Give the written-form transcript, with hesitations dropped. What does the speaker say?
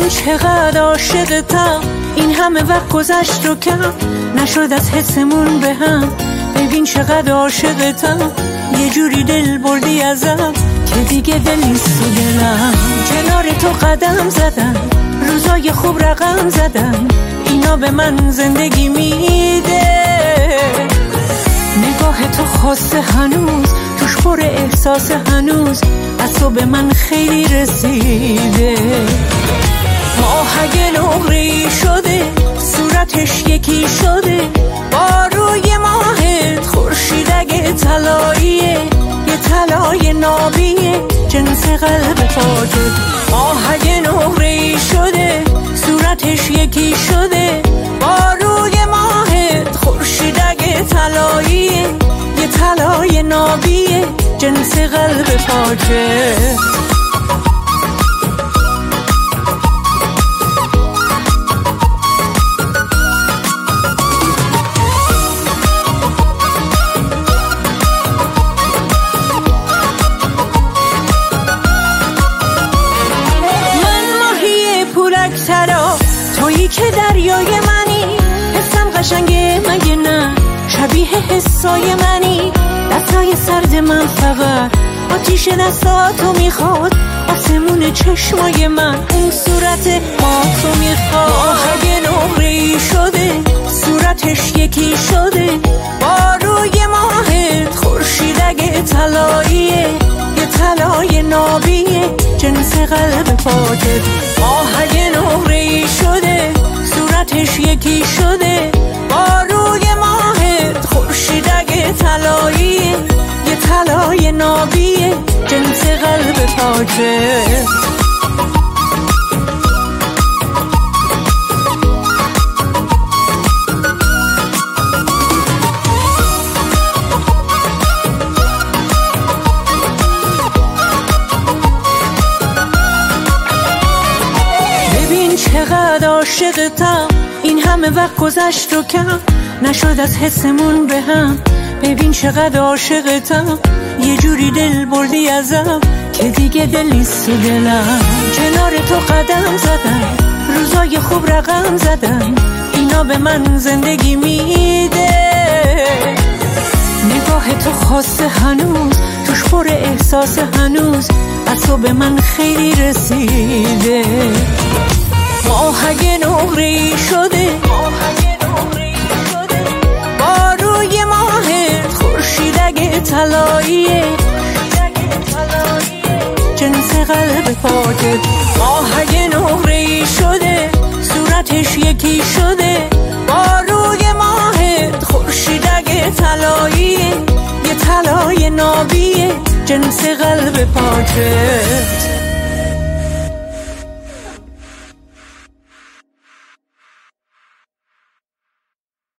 ببین چقدر عاشقتم، این همه وقت گذشت و کم نشد از حسمون به هم. ببین چقدر عاشقتم، یه جوری دل بردی ازم که دیگه دل نیست تو دلم. کنار تو قدم زدم، روزای خوب رقم زدم، اینا به من زندگی میده. نگاه تو خاصه هنوز، توش پر احساس هنوز، از تو به من خیلی رسیده. آهنگ نقره‌ای شده، صورتش یکی شده با روی ماهت. خورشید اگه طلاییه، یه طلای نابیه، جنس قلب پاکت. آهنگ نقره‌ای شده، صورتش یکی شده با روی ماهت. خورشید اگه طلاییه، یه طلای نابیه، جنس قلب پاکت. ترا تویی که دریای منی، حسم قشنگه مگه نه، شبیه حسای منی. دستای سرد من فقط آتیش دستاتو میخواد، آسمون چشمای من اون صورت ما تو میخواد. آهنگ نقره‌ای شده، صورتش یکی شده با روی ماهت. خورشید اگه طلاییه، یه طلای نابیه، جنس قلب پاکت. آهنگ نقره‌ای شده، صورتش یکی شده با روی ماهت. خورشید اگه طلاییه، یه طلای نابیه، جنس قلب پاکت. چقدر عاشقتم، این همه وقت گذشت و کم نشد از حسمون به هم. ببین چقدر عاشقتم، یه جوری دل بردی ازم که دیگه دل نیست تو دلم. کنار تو قدم زدم، روزای خوب رقم زدم، اینا به من زندگی میده. نگاه تو خاصه هنوز، توش پر احساس هنوز، از تو به من خیلی رسیده. آهنگ نقره‌ای شده با روی ماهت. خورشید اگه طلاییه، جنس قلب پاکت. آهنگ نقره‌ای شده، صورتش یکی شده با روی ماهت. خورشید اگه طلاییه، یه طلای نابیه، جنس قلب پاکت.